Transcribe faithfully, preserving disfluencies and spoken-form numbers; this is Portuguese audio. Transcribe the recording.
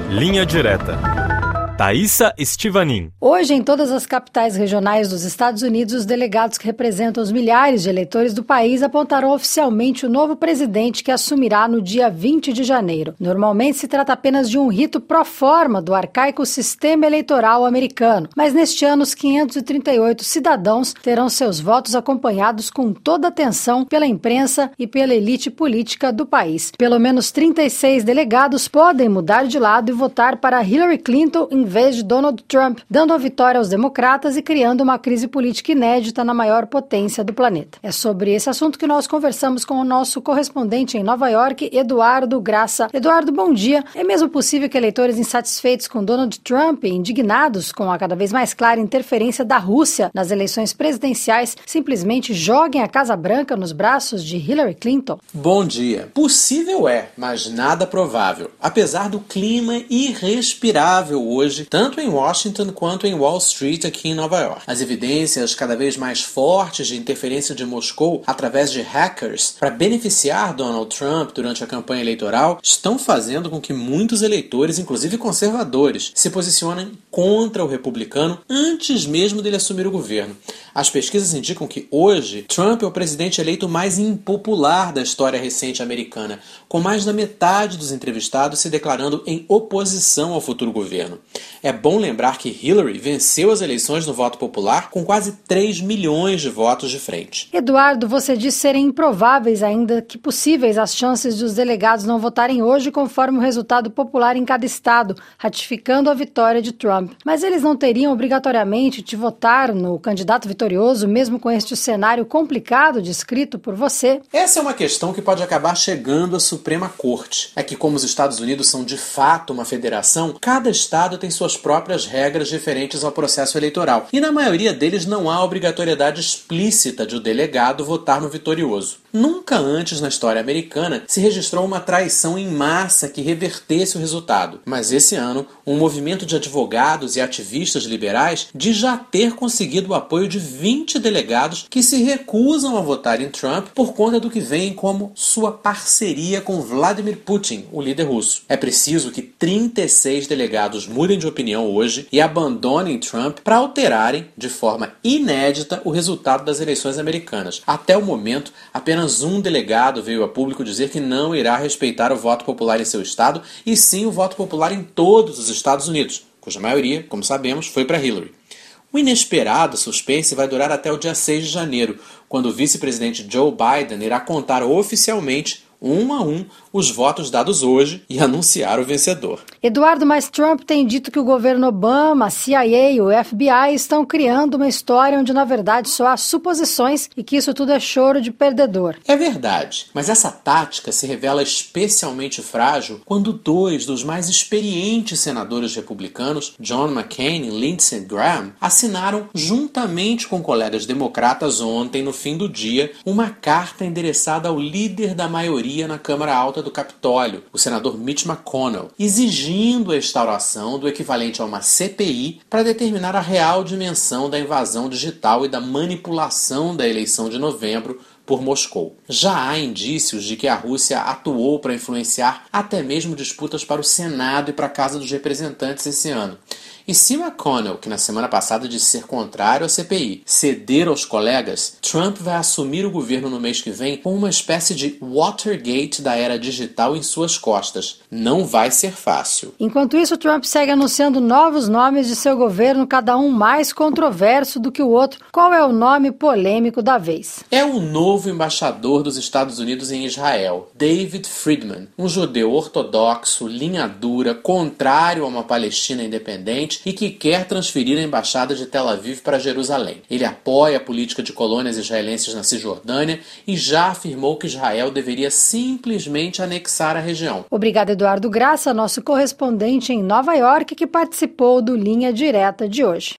Linha Direta. Thaisa Estivanin. Hoje, em todas as capitais regionais dos Estados Unidos, os delegados que representam os milhares de eleitores do país apontarão oficialmente o novo presidente que assumirá no dia vinte de janeiro. Normalmente se trata apenas de um rito pro forma do arcaico sistema eleitoral americano, mas neste ano os quinhentos e trinta e oito cidadãos terão seus votos acompanhados com toda atenção pela imprensa e pela elite política do país. Pelo menos trinta e seis delegados podem mudar de lado e votar para Hillary Clinton em vez de Donald Trump, dando a vitória aos democratas e criando uma crise política inédita na maior potência do planeta. É sobre esse assunto que nós conversamos com o nosso correspondente em Nova York, Eduardo Graça. Eduardo, bom dia. É mesmo possível que eleitores insatisfeitos com Donald Trump e indignados com a cada vez mais clara interferência da Rússia nas eleições presidenciais simplesmente joguem a Casa Branca nos braços de Hillary Clinton? Bom dia. Possível é, mas nada provável. Apesar do clima irrespirável hoje, tanto em Washington quanto em Wall Street aqui em Nova York. As evidências cada vez mais fortes de interferência de Moscou através de hackers para beneficiar Donald Trump durante a campanha eleitoral estão fazendo com que muitos eleitores, inclusive conservadores, se posicionem contra o republicano antes mesmo dele assumir o governo. As pesquisas indicam que hoje Trump é o presidente eleito mais impopular da história recente americana, com mais da metade dos entrevistados se declarando em oposição ao futuro governo. É bom lembrar que Hillary venceu as eleições no voto popular com quase três milhões de votos de frente. Eduardo, você disse serem improváveis ainda que possíveis as chances de os delegados não votarem hoje conforme o resultado popular em cada estado, ratificando a vitória de Trump. Mas eles não teriam obrigatoriamente de votar no candidato vitorioso, mesmo com este cenário complicado descrito por você? Essa é uma questão que pode acabar chegando à Suprema Corte. É que como os Estados Unidos são de fato uma federação, cada estado tem suas próprias regras referentes ao processo eleitoral. E na maioria deles não há obrigatoriedade explícita de o delegado votar no vitorioso. Nunca antes na história americana se registrou uma traição em massa que revertesse o resultado. Mas esse ano, um movimento de advogados e ativistas liberais diz já ter conseguido o apoio de vinte delegados que se recusam a votar em Trump por conta do que veem como sua parceria com Vladimir Putin, o líder russo. É preciso que trinta e seis delegados mudem de opinião hoje e abandonem Trump para alterarem, de forma inédita, o resultado das eleições americanas. Até o momento, apenas Apenas um delegado veio a público dizer que não irá respeitar o voto popular em seu estado e sim o voto popular em todos os Estados Unidos, cuja maioria, como sabemos, foi para Hillary. O inesperado suspense vai durar até o dia seis de janeiro, quando o vice-presidente Joe Biden irá contar oficialmente um a um os votos dados hoje e anunciar o vencedor. Eduardo, mas Trump tem dito que o governo Obama, a C I A e o F B I estão criando uma história onde na verdade só há suposições e que isso tudo é choro de perdedor. É verdade, mas essa tática se revela especialmente frágil quando dois dos mais experientes senadores republicanos, John McCain e Lindsey Graham, assinaram juntamente com colegas democratas ontem, no fim do dia, uma carta endereçada ao líder da maioria na Câmara Alta do Capitólio, o senador Mitch McConnell, exigindo a instauração do equivalente a uma C P I para determinar a real dimensão da invasão digital e da manipulação da eleição de novembro por Moscou. Já há indícios de que a Rússia atuou para influenciar até mesmo disputas para o Senado e para a Casa dos Representantes esse ano. E se McConnell, que na semana passada disse ser contrário à C P I, ceder aos colegas, Trump vai assumir o governo no mês que vem com uma espécie de Watergate da era digital em suas costas. Não vai ser fácil. Enquanto isso, Trump segue anunciando novos nomes de seu governo, cada um mais controverso do que o outro. Qual é o nome polêmico da vez? É o novo embaixador dos Estados Unidos em Israel, David Friedman, um judeu ortodoxo, linha dura, contrário a uma Palestina independente e que quer transferir a embaixada de Tel Aviv para Jerusalém. Ele apoia a política de colônias israelenses na Cisjordânia e já afirmou que Israel deveria simplesmente anexar a região. Obrigada, Eduardo Graça, nosso correspondente em Nova York, que participou do Linha Direta de hoje.